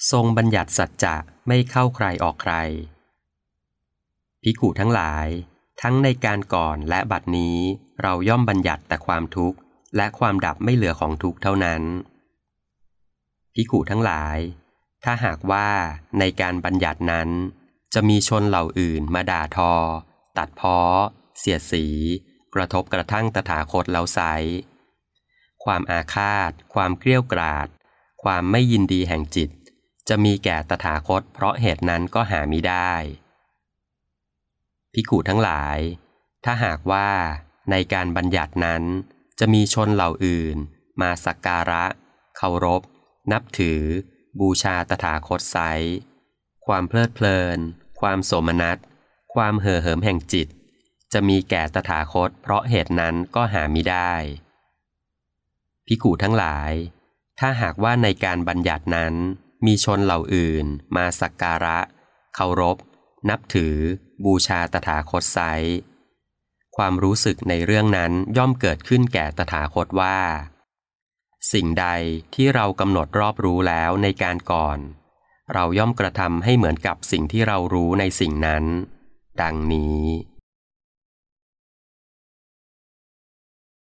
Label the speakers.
Speaker 1: ทรงบัญญัติสัจจะไม่เข้าใครออกใครภิกขุทั้งหลายทั้งในการก่อนและบัดนี้เราย่อมบัญญัติแต่ความทุกข์และความดับไม่เหลือของทุกข์เท่านั้นภิกขุทั้งหลายถ้าหากว่าในการบัญญัตินั้นจะมีชนเหล่าอื่นมาด่าทอตัดพ้อเสียดสีกระทบกระทั่งตถาคตแล้วไซร้ความอาฆาตความเกรี้ยวกราดความไม่ยินดีแห่งจิตจะมีแก่ตถาคตเพราะเหตุนั้นก็หามิได้ภิกขุทั้งหลายถ้าหากว่าในการบัญญัตินั้นจะมีชนเหล่าอื่นมาสักการะเคารพนับถือบูชาตถาคตไซร้ความเพลิดเพลินความโสมนัสความเห่อเหิมแห่งจิตจะมีแก่ตถาคตเพราะเหตุนั้นก็หามิได้ภิกขุทั้งหลายถ้าหากว่าในการบัญญัตินั้นมีชนเหล่าอื่นมาสักการะเคารพนับถือบูชาตถาคตไซร้ความรู้สึกในเรื่องนั้นย่อมเกิดขึ้นแก่ตถาคตว่าสิ่งใดที่เรากำหนดรอบรู้แล้วในการก่อนเราย่อมกระทำให้เหมือนกับสิ่งที่เรารู้ในสิ่งนั้นดังนี้